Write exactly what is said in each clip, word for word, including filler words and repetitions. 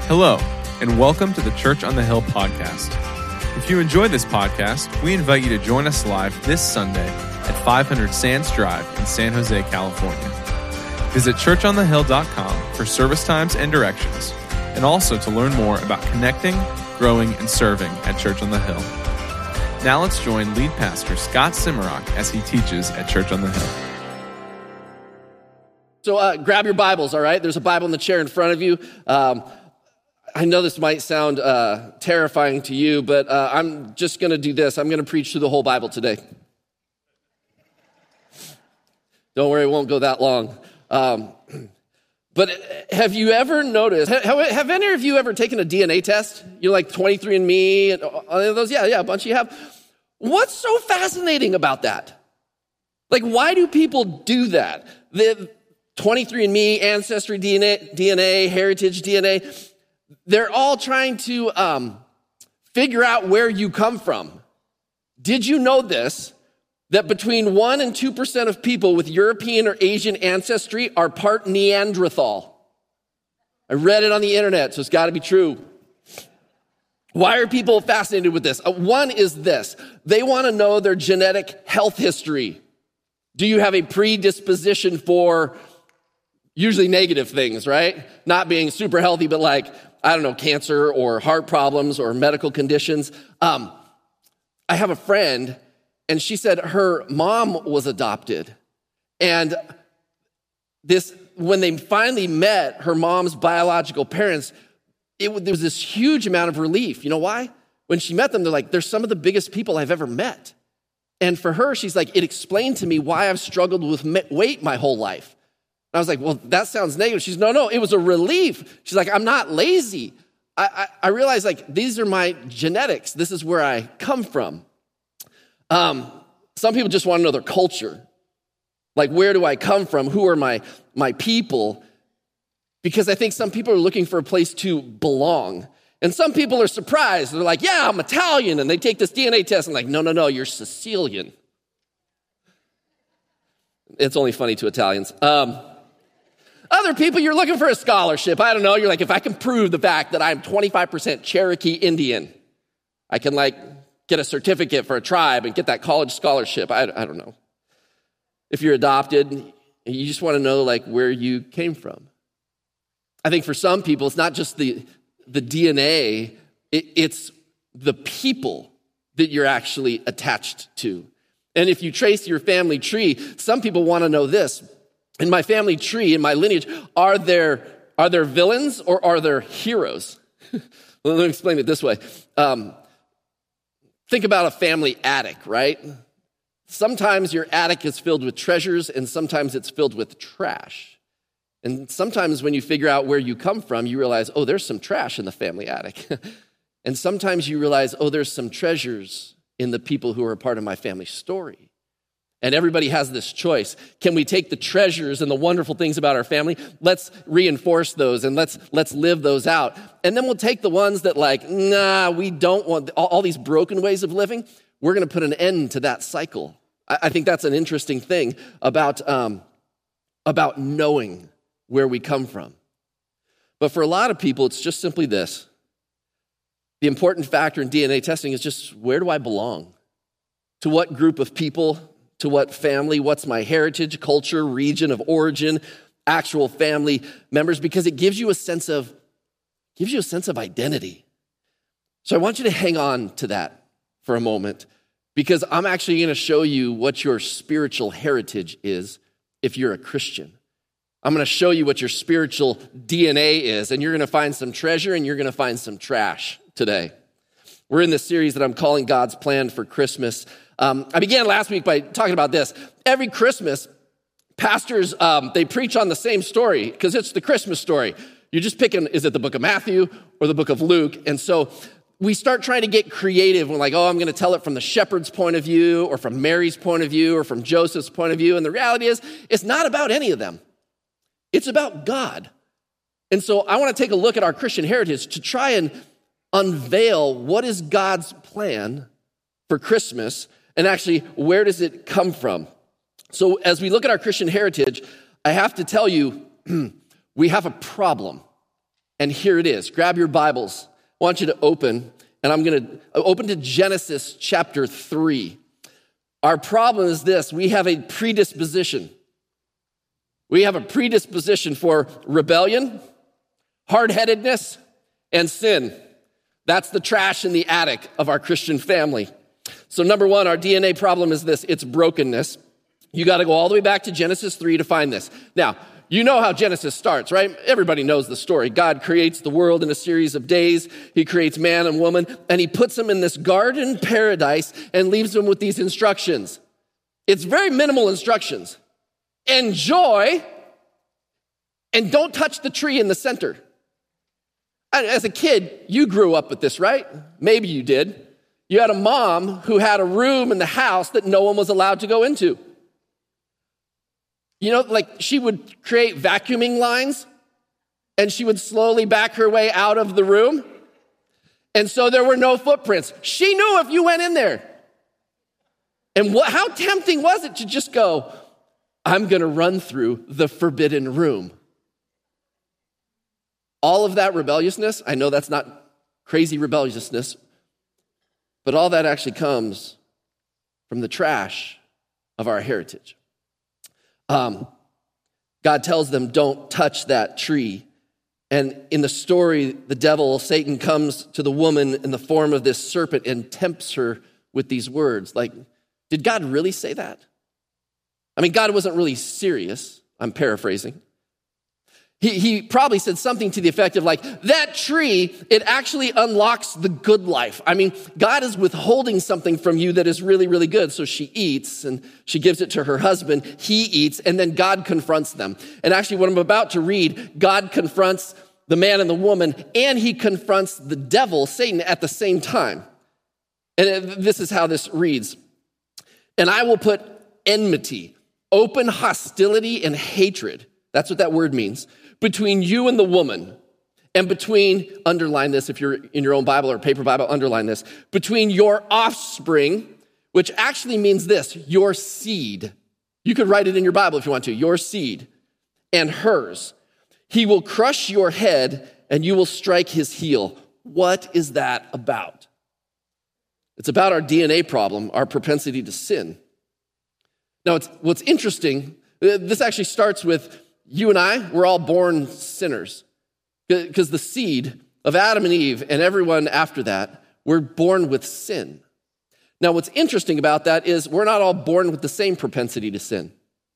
Hello, and welcome to the Church on the Hill podcast. If you enjoy this podcast, we invite you to join us live this Sunday at five hundred Sands Drive in San Jose, California. Visit church on the hill dot com for service times and directions, and also to learn more about connecting, growing, and serving at Church on the Hill. Now let's join lead pastor Scott Simmerock as he teaches at Church on the Hill. So uh, grab your Bibles, all right? There's a Bible in the chair in front of you. Um, I know this might sound uh, terrifying to you, but uh, I'm just going to do this. I'm going to preach through the whole Bible today. Don't worry, it won't go that long. Um, but have you ever noticed, have, have any of you ever taken a D N A test? You're like twenty-three and me and all of those? Yeah, yeah, a bunch of you have. What's so fascinating about that? Like, why do people do that? The twenty-three and me, Ancestry D N A, D N A, Heritage D N A, they're all trying to um, figure out where you come from. Did you know this? That between one and two percent of people with European or Asian ancestry are part Neanderthal. I read it on the internet, so it's got to be true. Why are people fascinated with this? Uh, one is this. They want to know their genetic health history. Do you have a predisposition for usually negative things, right? Not being super healthy, but like, I don't know, cancer or heart problems or medical conditions. Um, I have a friend, and she said her mom was adopted. And this, when they finally met her mom's biological parents, it, there was this huge amount of relief. You know why? When she met them, they're like, they're some of the biggest people I've ever met. And for her, she's like, it explained to me why I've struggled with weight my whole life. And I was like, well, that sounds negative. She's, no, no, it was a relief. She's like, I'm not lazy. I, I, I realized, like, these are my genetics. This is where I come from. Um, some people just want to know their culture. Like, where do I come from? Who are my, my people? Because I think some people are looking for a place to belong. And some people are surprised. They're like, yeah, I'm Italian. And they take this D N A test and like, no, no, no, you're Sicilian. It's only funny to Italians. Um, Other people, you're looking for a scholarship. I don't know. You're like, if I can prove the fact that I'm twenty-five percent Cherokee Indian, I can like get a certificate for a tribe and get that college scholarship. I, I don't know. If you're adopted, you just want to know like where you came from. I think for some people, it's not just the, the D N A, it, it's the people that you're actually attached to. And if you trace your family tree, some people want to know this. In my family tree, in my lineage, are there, are there villains or are there heroes? Let me explain it this way. Um, think about a family attic, right? Sometimes your attic is filled with treasures and sometimes it's filled with trash. And sometimes when you figure out where you come from, you realize, oh, there's some trash in the family attic. And sometimes you realize, oh, there's some treasures in the people who are a part of my family story. And everybody has this choice. Can we take the treasures and the wonderful things about our family? Let's reinforce those and let's let's live those out. And then we'll take the ones that like, nah, we don't want all, all these broken ways of living. We're going to put an end to that cycle. I, I think that's an interesting thing about, um, about knowing where we come from. But for a lot of people, it's just simply this. The important factor in D N A testing is just, where do I belong? To what group of people? To what family? What's my heritage, culture, region of origin, actual family members? Because it gives you a sense of, gives you a sense of identity. So I want you to hang on to that for a moment, because I'm actually going to show you what your spiritual heritage is if you're a Christian. I'm going to show you what your spiritual D N A is, and you're going to find some treasure and you're going to find some trash today. We're in this series that I'm calling God's Plan for Christmas. Um, I began last week by talking about this. Every Christmas, pastors, um, they preach on the same story because it's the Christmas story. You're just picking, is it the book of Matthew or the book of Luke? And so we start trying to get creative. We're like, oh, I'm going to tell it from the shepherd's point of view or from Mary's point of view or from Joseph's point of view. And the reality is, it's not about any of them. It's about God. And so I want to take a look at our Christian heritage to try and unveil what is God's plan for Christmas. And actually, where does it come from? So as we look at our Christian heritage, I have to tell you, we have a problem. And here it is. Grab your Bibles. I want you to open, and I'm going to open to Genesis chapter three. Our problem is this: we have a predisposition. We have a predisposition for rebellion, hard-headedness, and sin. That's the trash in the attic of our Christian family. So number one, our D N A problem is this: it's brokenness. You got to go all the way back to Genesis three to find this. Now, you know how Genesis starts, right? Everybody knows the story. God creates the world in a series of days. He creates man and woman, and he puts them in this garden paradise and leaves them with these instructions. It's very minimal instructions. Enjoy, and don't touch the tree in the center. As a kid, you grew up with this, right? Maybe you did. You had a mom who had a room in the house that no one was allowed to go into. You know, like she would create vacuuming lines, and she would slowly back her way out of the room. And so there were no footprints. She knew if you went in there. And what, how tempting was it to just go, I'm going to run through the forbidden room. All of that rebelliousness, I know that's not crazy rebelliousness, but all that actually comes from the trash of our heritage. Um, God tells them, don't touch that tree. And in the story, the devil, Satan, comes to the woman in the form of this serpent and tempts her with these words. Like, did God really say that? I mean, God wasn't really serious. I'm paraphrasing. He, he probably said something to the effect of like, that tree, it actually unlocks the good life. I mean, God is withholding something from you that is really, really good. So she eats and she gives it to her husband. He eats, and then God confronts them. And actually what I'm about to read, God confronts the man and the woman, and he confronts the devil, Satan, at the same time. And this is how this reads. And I will put enmity, open hostility and hatred. That's what that word means. Between you and the woman, and between, underline this if you're in your own Bible or paper Bible, underline this, between your offspring, which actually means this, your seed. You could write it in your Bible if you want to, your seed, and hers. He will crush your head and you will strike his heel. What is that about? It's about our D N A problem, our propensity to sin. Now, it's, what's interesting, this actually starts with you and I, we're all born sinners, because the seed of Adam and Eve and everyone after that, we're born with sin. Now, what's interesting about that is we're not all born with the same propensity to sin.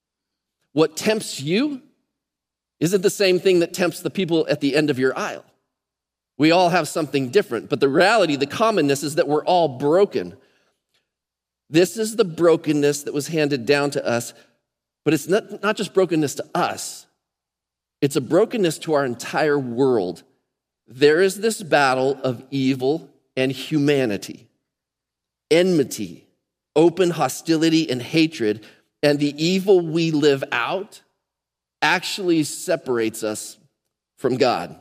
What tempts you isn't the same thing that tempts the people at the end of your aisle. We all have something different, but the reality, the commonness is that we're all broken. This is the brokenness that was handed down to us. But it's not, not just brokenness to us. It's a brokenness to our entire world. There is this battle of evil and humanity, enmity, open hostility and hatred, and the evil we live out actually separates us from God.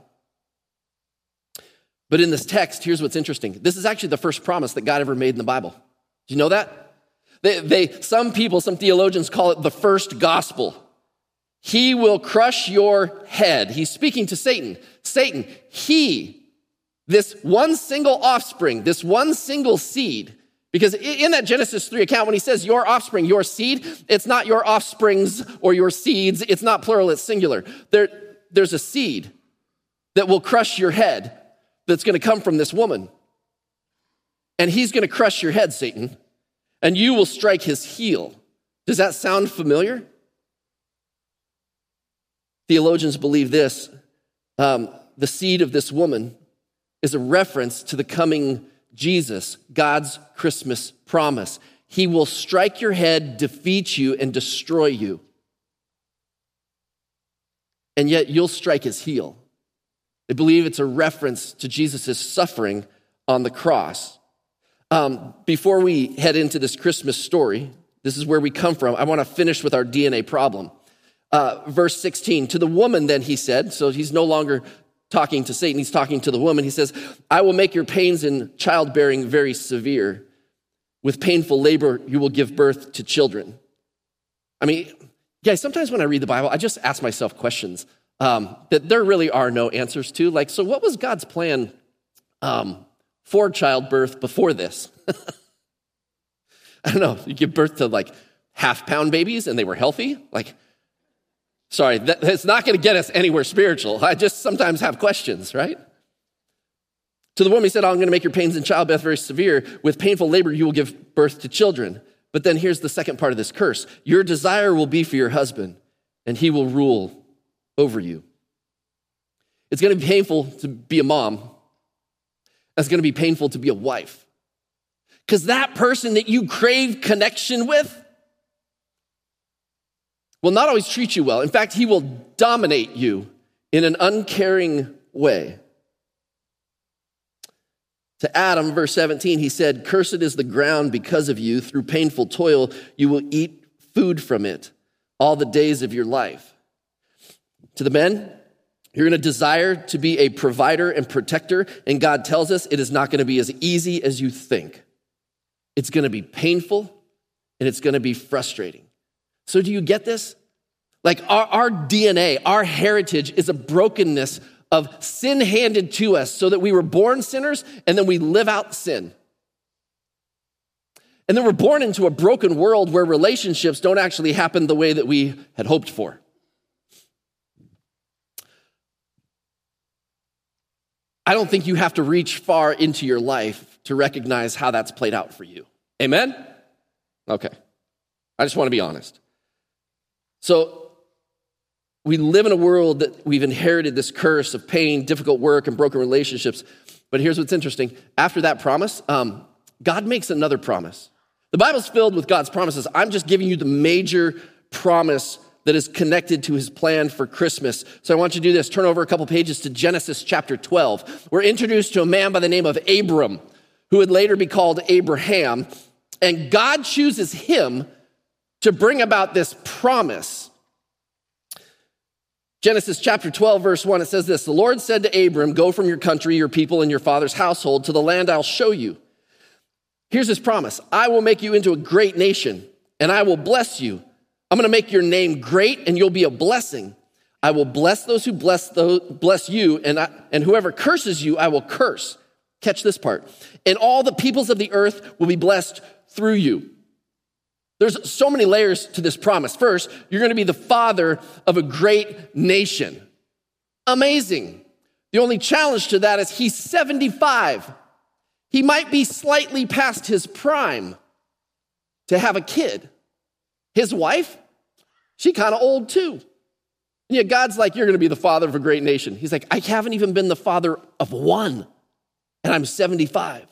But in this text, here's what's interesting. This is actually the first promise that God ever made in the Bible. Do you know that? They, they, some people, some theologians call it the first gospel. He will crush your head. He's speaking to Satan. Satan, he, this one single offspring, this one single seed, because in that Genesis three account, when he says your offspring, your seed, it's not your offsprings or your seeds. It's not plural, it's singular. There, there's a seed that will crush your head that's going to come from this woman. And he's going to crush your head, Satan. And you will strike his heel. Does that sound familiar? Theologians believe this. Um, the seed of this woman is a reference to the coming Jesus, God's Christmas promise. He will strike your head, defeat you, and destroy you. And yet you'll strike his heel. They believe it's a reference to Jesus' suffering on the cross. Um, before we head into this Christmas story, this is where we come from. I want to finish with our D N A problem. Uh, verse sixteen, to the woman then he said, so he's no longer talking to Satan, he's talking to the woman. He says, I will make your pains in childbearing very severe. With painful labor, you will give birth to children. I mean, guys, sometimes when I read the Bible, I just ask myself questions um, that there really are no answers to. Like, so what was God's plan um, for childbirth before this? I don't know. You give birth to like half-pound babies and they were healthy? Like, sorry, that, that's not going to get us anywhere spiritual. I just sometimes have questions, right? To the woman he said, I'm going to make your pains in childbirth very severe. With painful labor, you will give birth to children. But then here's the second part of this curse. Your desire will be for your husband, and he will rule over you. It's going to be painful to be a mom. It's going to be painful to be a wife. Because that person that you crave connection with will not always treat you well. In fact, he will dominate you in an uncaring way. To Adam, verse seventeen, he said, cursed is the ground because of you. Through painful toil, you will eat food from it all the days of your life. To the men, you're going to desire to be a provider and protector, and God tells us it is not going to be as easy as you think. It's going to be painful, and it's going to be frustrating. So do you get this? Like our, our D N A, our heritage is a brokenness of sin handed to us so that we were born sinners and then we live out sin. And then we're born into a broken world where relationships don't actually happen the way that we had hoped for. I don't think you have to reach far into your life to recognize how that's played out for you. Amen? Okay. I just want to be honest. So, we live in a world that we've inherited this curse of pain, difficult work, and broken relationships. But here's what's interesting. After that promise, um, God makes another promise. The Bible's filled with God's promises. I'm just giving you the major promise that is connected to his plan for Christmas. So I want you to do this. Turn over a couple pages to Genesis chapter twelve. We're introduced to a man by the name of Abram, who would later be called Abraham. And God chooses him to bring about this promise. Genesis chapter twelve, verse one, it says this, the Lord said to Abram, go from your country, your people, and your father's household to the land I'll show you. Here's his promise. I will make you into a great nation, and I will bless you. I'm going to make your name great, and you'll be a blessing. I will bless those who bless those, bless you, and, I, and whoever curses you, I will curse. Catch this part. And all the peoples of the earth will be blessed through you. There's so many layers to this promise. First, you're going to be the father of a great nation. Amazing. The only challenge to that is he's seventy-five. He might be slightly past his prime to have a kid. His wife, she kind of old too. And yet God's like, you're going to be the father of a great nation. He's like, I haven't even been the father of one, and I'm seventy-five.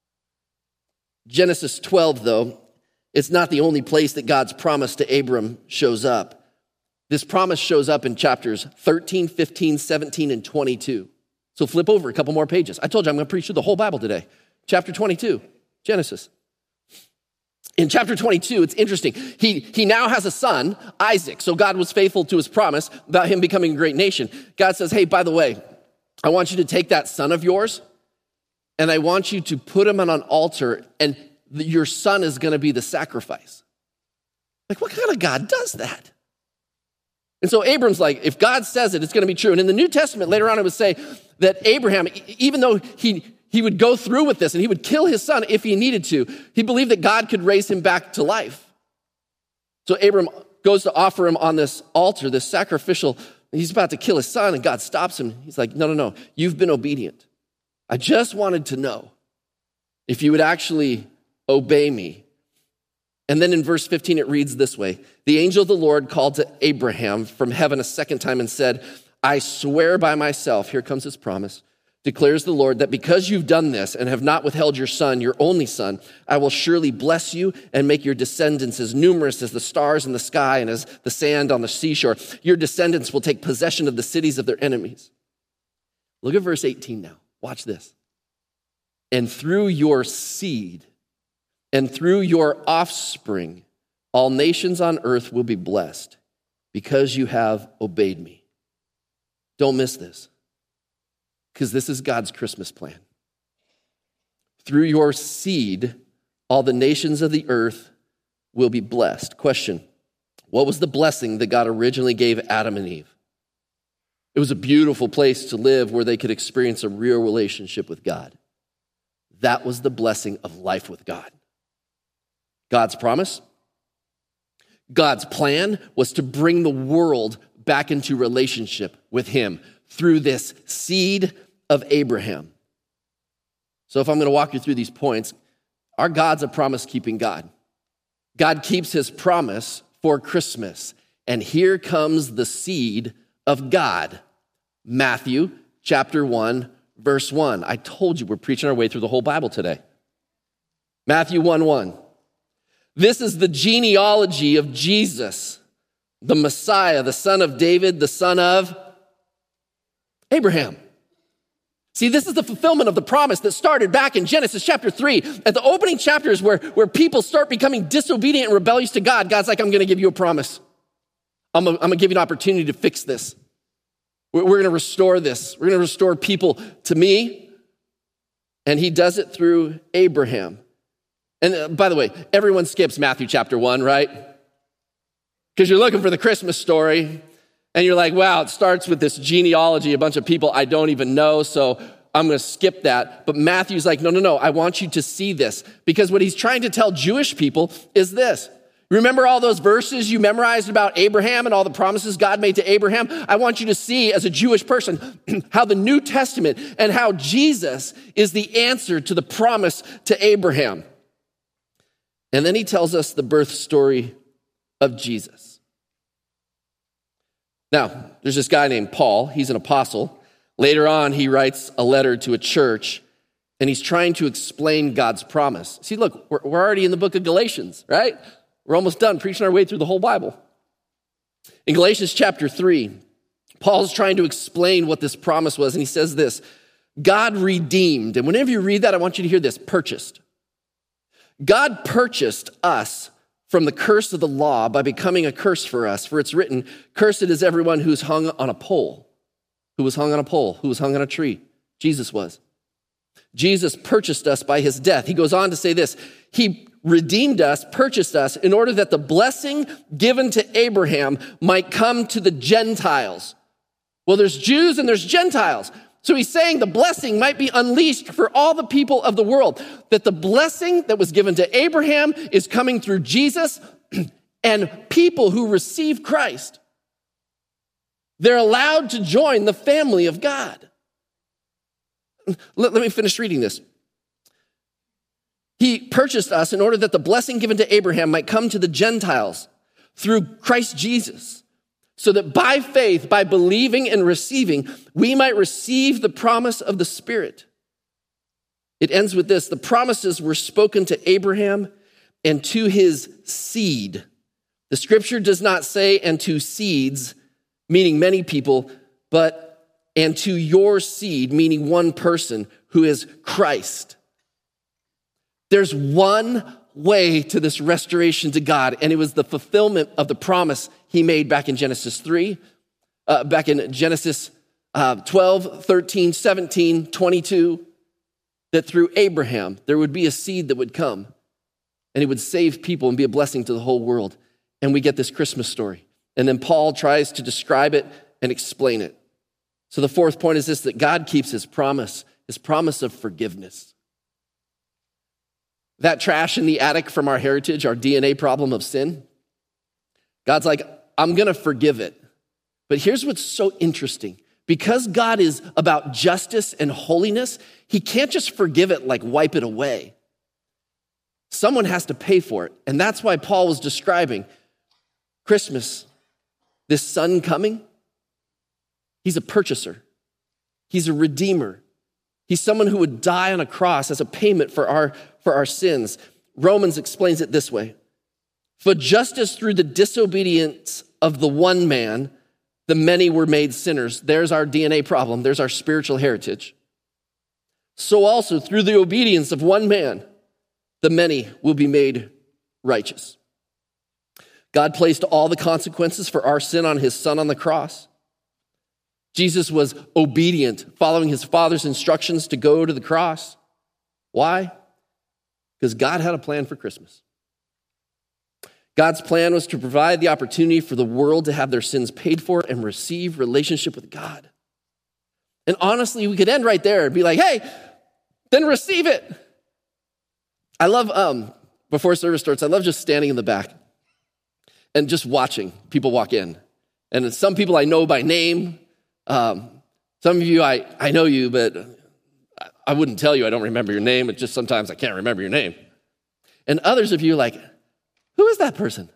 Genesis twelve, though, it's not the only place that God's promise to Abram shows up. This promise shows up in chapters thirteen, fifteen, seventeen, and twenty-two. So flip over a couple more pages. I told you I'm going to preach through the whole Bible today. Chapter twenty-two, Genesis. In chapter twenty-two, it's interesting. He, he now has a son, Isaac. So God was faithful to his promise about him becoming a great nation. God says, hey, by the way, I want you to take that son of yours, and I want you to put him on an altar, and your son is going to be the sacrifice. Like, what kind of God does that? And so Abram's like, if God says it, it's going to be true. And in the New Testament, later on, it would say that Abraham, even though he, he would go through with this and he would kill his son if he needed to, he believed that God could raise him back to life. So Abram goes to offer him on this altar, this sacrificial, he's about to kill his son, and God stops him. He's like, no, no, no, you've been obedient. I just wanted to know if you would actually obey me. And then in verse fifteen, it reads this way. The angel of the Lord called to Abraham from heaven a second time and said, I swear by myself, here comes his promise, declares the Lord, that because you've done this and have not withheld your son, your only son, I will surely bless you and make your descendants as numerous as the stars in the sky and as the sand on the seashore. Your descendants will take possession of the cities of their enemies. Look at verse eighteen now. Watch this. And through your seed, and through your offspring, all nations on earth will be blessed because you have obeyed me. Don't miss this, because this is God's Christmas plan. Through your seed, all the nations of the earth will be blessed. Question, what was the blessing that God originally gave Adam and Eve? It was a beautiful place to live where they could experience a real relationship with God. That was the blessing of life with God. God's promise, God's plan was to bring the world back into relationship with him through this seed of Abraham. So if I'm going to walk you through these points, our God's a promise-keeping God. God keeps his promise for Christmas. And here comes the seed of God. Matthew chapter one, verse one. I told you we're preaching our way through the whole Bible today. Matthew one one. This is the genealogy of Jesus, the Messiah, the son of David, the son of Abraham. See, this is the fulfillment of the promise that started back in Genesis chapter three. At the opening chapters where, where people start becoming disobedient and rebellious to God, God's like, I'm going to give you a promise. I'm going to give you an opportunity to fix this. We're, we're going to restore this. We're going to restore people to me. And he does it through Abraham. And uh, by the way, everyone skips Matthew chapter one, right? Because you're looking for the Christmas story. And you're like, wow, it starts with this genealogy, a bunch of people I don't even know, so I'm going to skip that. But Matthew's like, no, no, no, I want you to see this. Because what he's trying to tell Jewish people is this. Remember all those verses you memorized about Abraham and all the promises God made to Abraham? I want you to see as a Jewish person how the New Testament and how Jesus is the answer to the promise to Abraham. And then he tells us the birth story of Jesus. Now, there's this guy named Paul. He's an apostle. Later on, he writes a letter to a church, and he's trying to explain God's promise. See, look, we're, we're already in the book of Galatians, right? We're almost done preaching our way through the whole Bible. In Galatians chapter three, Paul's trying to explain what this promise was, and he says this, God redeemed, and whenever you read that, I want you to hear this, purchased. God purchased us from the curse of the law by becoming a curse for us. For it's written, cursed is everyone who's hung on a pole, who was hung on a pole, who was hung on a tree. Jesus was. Jesus purchased us by his death. He goes on to say this, he redeemed us, purchased us in order that the blessing given to Abraham might come to the Gentiles. Well, there's Jews and there's Gentiles. So he's saying the blessing might be unleashed for all the people of the world, that the blessing that was given to Abraham is coming through Jesus and people who receive Christ. They're allowed to join the family of God. Let, let me finish reading this. He purchased us in order that the blessing given to Abraham might come to the Gentiles through Christ Jesus, so that by faith, by believing and receiving, we might receive the promise of the Spirit. It ends with this, the promises were spoken to Abraham and to his seed. The scripture does not say, and to seeds, meaning many people, but and to your seed, meaning one person, who is Christ. There's one way to this restoration to God, and it was the fulfillment of the promise he made back in Genesis three, uh, back in Genesis uh, twelve, thirteen, seventeen, twenty-two, that through Abraham, there would be a seed that would come, and it would save people and be a blessing to the whole world. And we get this Christmas story. And then Paul tries to describe it and explain it. So the fourth point is this, that God keeps his promise, his promise of forgiveness. That trash in the attic from our heritage, our D N A problem of sin, God's like, I'm going to forgive it. But here's what's so interesting. Because God is about justice and holiness, he can't just forgive it like wipe it away. Someone has to pay for it. And that's why Paul was describing Christmas, this son coming. He's a purchaser. He's a redeemer. He's someone who would die on a cross as a payment for our, for our sins. Romans explains it this way. For just as through the disobedience of the one man, the many were made sinners. There's our D N A problem. There's our spiritual heritage. So also through the obedience of one man, the many will be made righteous. God placed all the consequences for our sin on his son on the cross. Jesus was obedient, following his Father's instructions to go to the cross. Why? Because God had a plan for Christmas. God's plan was to provide the opportunity for the world to have their sins paid for and receive relationship with God. And honestly, we could end right there and be like, hey, then receive it. I love, um, before service starts, I love just standing in the back and just watching people walk in. And some people I know by name. Um, some of you, I, I know you, but I wouldn't tell you I don't remember your name. It's just sometimes I can't remember your name. And others of you like, who is that person?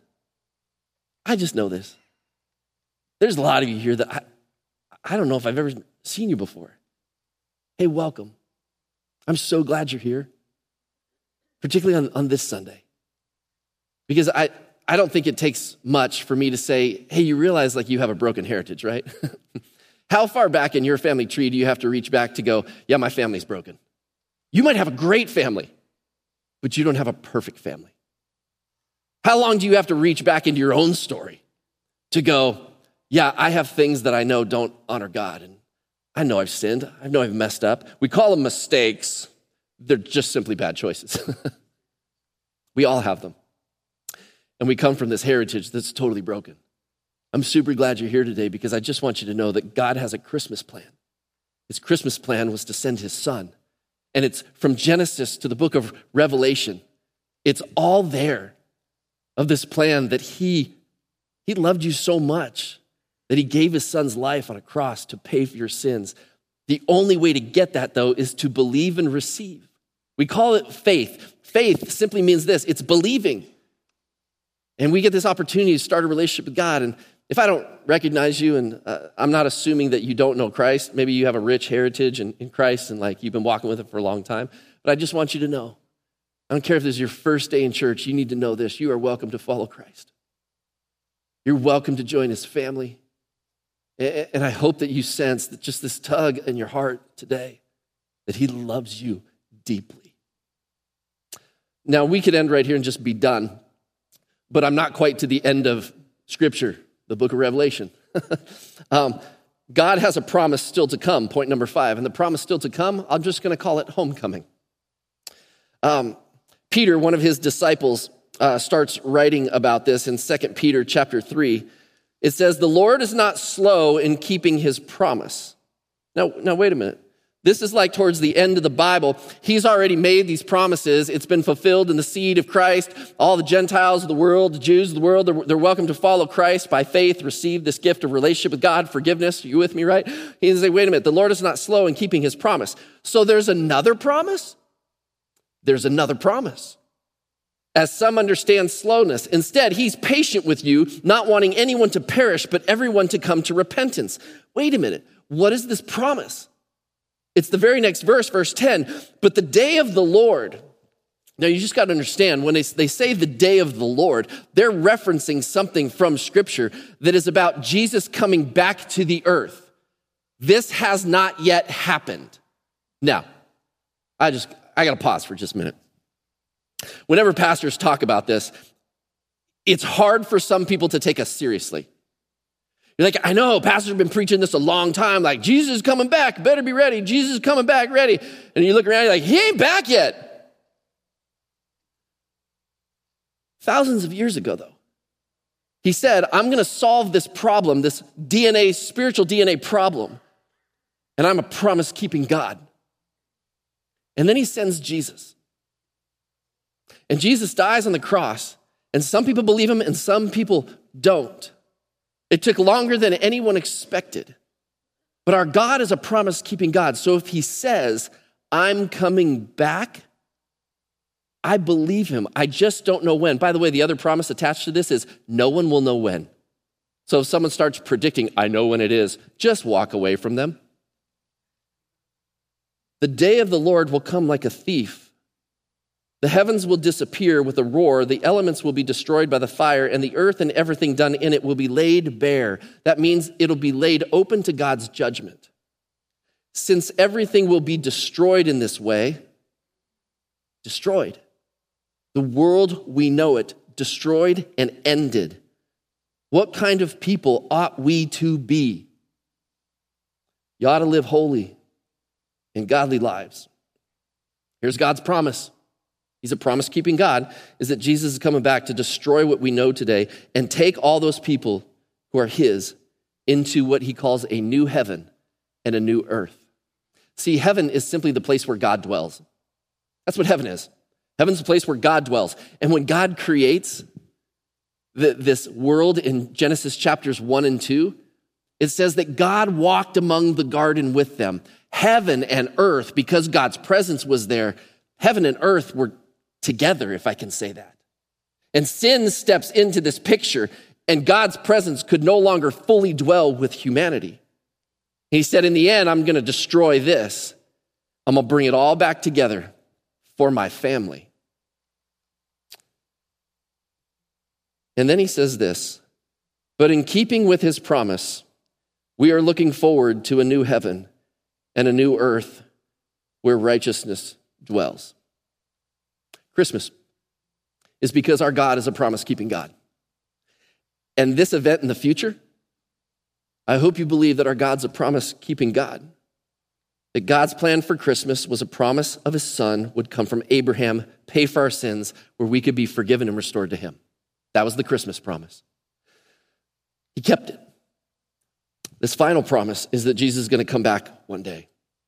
I just know this. There's a lot of you here that I, I don't know if I've ever seen you before. Hey, welcome. I'm so glad you're here, particularly on, on this Sunday. Because I, I don't think it takes much for me to say, hey, you realize like you have a broken heritage, right? How far back in your family tree do you have to reach back to go, yeah, my family's broken? You might have a great family, but you don't have a perfect family. How long do you have to reach back into your own story to go, yeah, I have things that I know don't honor God, and I know I've sinned. I know I've messed up. We call them mistakes. They're just simply bad choices. We all have them. And we come from this heritage that's totally broken. I'm super glad you're here today because I just want you to know that God has a Christmas plan. His Christmas plan was to send his son. And it's from Genesis to the book of Revelation. It's all there of this plan that he, he loved you so much that he gave his son's life on a cross to pay for your sins. The only way to get that, though, is to believe and receive. We call it faith. Faith simply means this. It's believing. And we get this opportunity to start a relationship with God. And if I don't recognize you, and uh, I'm not assuming that you don't know Christ, maybe you have a rich heritage in, in Christ and like you've been walking with him for a long time, but I just want you to know, I don't care if this is your first day in church, you need to know this. You are welcome to follow Christ. You're welcome to join his family. And I hope that you sense that just this tug in your heart today, that he loves you deeply. Now, we could end right here and just be done, but I'm not quite to the end of Scripture, the book of Revelation. um, God has a promise still to come, point number five. And the promise still to come, I'm just going to call it homecoming. Um, Peter, one of his disciples, uh, starts writing about this in Second Peter chapter three. It says, the Lord is not slow in keeping his promise. Now, now wait a minute. This is like towards the end of the Bible. He's already made these promises. It's been fulfilled in the seed of Christ. All the Gentiles of the world, the Jews of the world, they're, they're welcome to follow Christ by faith, receive this gift of relationship with God, forgiveness. Are you with me, right? He's like, wait a minute. The Lord is not slow in keeping his promise. So there's another promise? There's another promise. As some understand slowness. Instead, he's patient with you, not wanting anyone to perish, but everyone to come to repentance. Wait a minute. What is this promise? It's the very next verse, verse ten. But the day of the Lord. Now, you just got to understand, when they, they say the day of the Lord, they're referencing something from Scripture that is about Jesus coming back to the earth. This has not yet happened. Now, I just, I got to pause for just a minute. Whenever pastors talk about this, it's hard for some people to take us seriously. You're like, I know, pastors have been preaching this a long time, like, Jesus is coming back, better be ready, Jesus is coming back, ready. And you look around, you're like, he ain't back yet. Thousands of years ago, though, he said, I'm going to solve this problem, this D N A, spiritual D N A problem, and I'm a promise-keeping God. And then he sends Jesus. And Jesus dies on the cross, and some people believe him and some people don't. It took longer than anyone expected. But our God is a promise-keeping God. So if he says, I'm coming back, I believe him. I just don't know when. By the way, the other promise attached to this is no one will know when. So if someone starts predicting, I know when it is, just walk away from them. The day of the Lord will come like a thief. The heavens will disappear with a roar, the elements will be destroyed by the fire, and the earth and everything done in it will be laid bare. That means it'll be laid open to God's judgment. Since everything will be destroyed in this way, destroyed. The world, we know it, destroyed and ended. What kind of people ought we to be? You ought to live holy and godly lives. Here's God's promise. he's a promise-keeping God, is that Jesus is coming back to destroy what we know today and take all those people who are his into what he calls a new heaven and a new earth. See, heaven is simply the place where God dwells. That's what heaven is. Heaven's the place where God dwells. And when God creates the, this world in Genesis chapters one and two, it says that God walked among the garden with them. Heaven and earth, because God's presence was there, heaven and earth were together, if I can say that. And sin steps into this picture, and God's presence could no longer fully dwell with humanity. He said, in the end, I'm going to destroy this. I'm going to bring it all back together for my family. And then he says this, but in keeping with his promise, we are looking forward to a new heaven and a new earth where righteousness dwells. Christmas is because our God is a promise-keeping God. And this event in the future, I hope you believe that our God's a promise-keeping God. That God's plan for Christmas was a promise of his son would come from Abraham, pay for our sins, where we could be forgiven and restored to him. That was the Christmas promise. He kept it. This final promise is that Jesus is going to come back one day.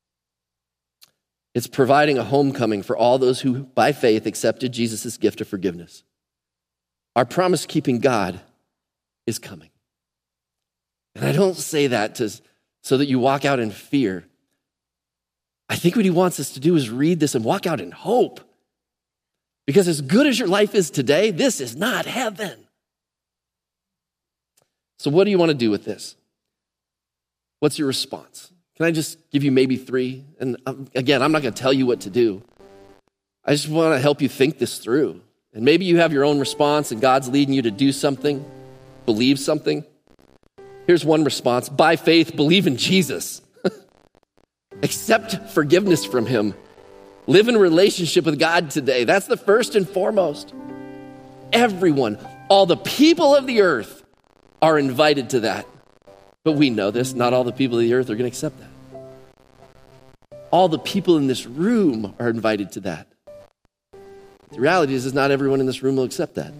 It's providing a homecoming for all those who, by faith, accepted Jesus' gift of forgiveness. Our promise-keeping God is coming. And I don't say that to, so that you walk out in fear. I think what he wants us to do is read this and walk out in hope. Because as good as your life is today, this is not heaven. So what do you want to do with this? What's your response? Can I just give you maybe three? And again, I'm not going to tell you what to do. I just want to help you think this through. And maybe you have your own response and God's leading you to do something, believe something. Here's one response. By faith, believe in Jesus. Accept forgiveness from him. Live in relationship with God today. That's the first and foremost. Everyone, all the people of the earth are invited to that. But we know this, not all the people of the earth are going to accept that. All the people in this room are invited to that. The reality is, is not everyone in this room will accept that.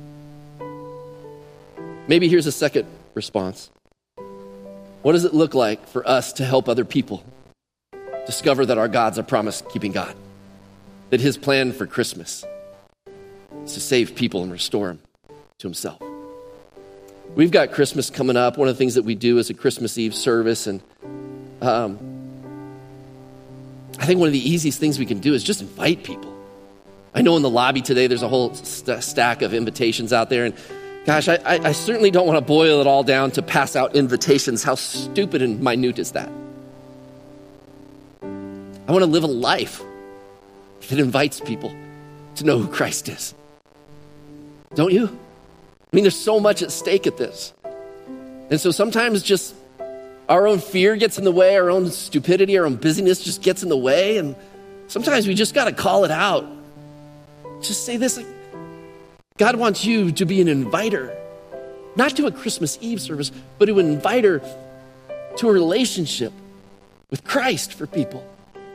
Maybe here's a second response. What does it look like for us to help other people discover that our God's a promise-keeping God? That his plan for Christmas is to save people and restore them to himself. We've got Christmas coming up. One of the things that we do is a Christmas Eve service. And um, I think one of the easiest things we can do is just invite people. I know in the lobby today, there's a whole st- stack of invitations out there. And gosh, I, I, I certainly don't want to boil it all down to pass out invitations. How stupid and minute is that? I want to live a life that invites people to know who Christ is. Don't you? I mean, there's so much at stake at this. And so sometimes just our own fear gets in the way, our own stupidity, our own busyness just gets in the way. And sometimes we just got to call it out. Just say this, like, God wants you to be an inviter, not to a Christmas Eve service, but to an inviter to a relationship with Christ for people.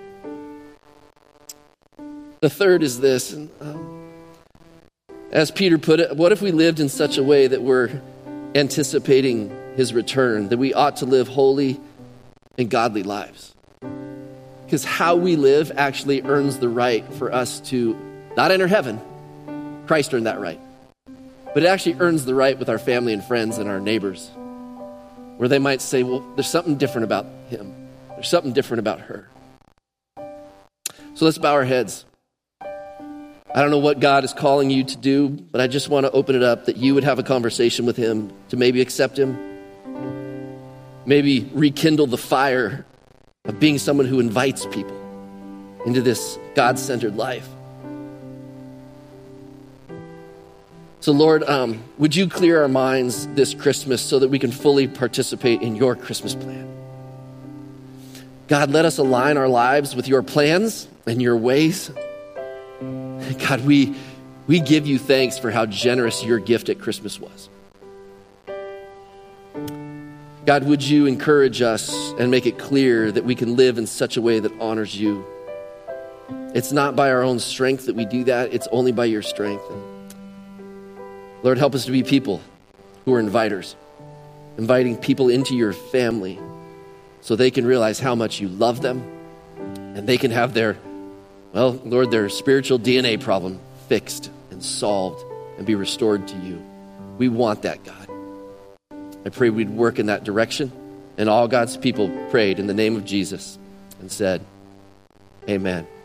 The third is this, and, um, as Peter put it, what if we lived in such a way that we're anticipating his return, that we ought to live holy and godly lives? Because how we live actually earns the right for us to not enter heaven. Christ earned that right. But it actually earns the right with our family and friends and our neighbors, where they might say, well, there's something different about him. There's something different about her. So let's bow our heads. I don't know what God is calling you to do, but I just want to open it up that you would have a conversation with him, to maybe accept him, maybe rekindle the fire of being someone who invites people into this God-centered life. So Lord, um, would you clear our minds this Christmas so that we can fully participate in your Christmas plan? God, let us align our lives with your plans and your ways. God, we, we give you thanks for how generous your gift at Christmas was. God, would you encourage us and make it clear that we can live in such a way that honors you? It's not by our own strength that we do that. It's only by your strength. And Lord, help us to be people who are inviters, inviting people into your family so they can realize how much you love them and they can have their, well, Lord, their spiritual D N A problem fixed and solved and be restored to you. We want that, God. I pray we'd work in that direction. And all God's people prayed in the name of Jesus and said, amen.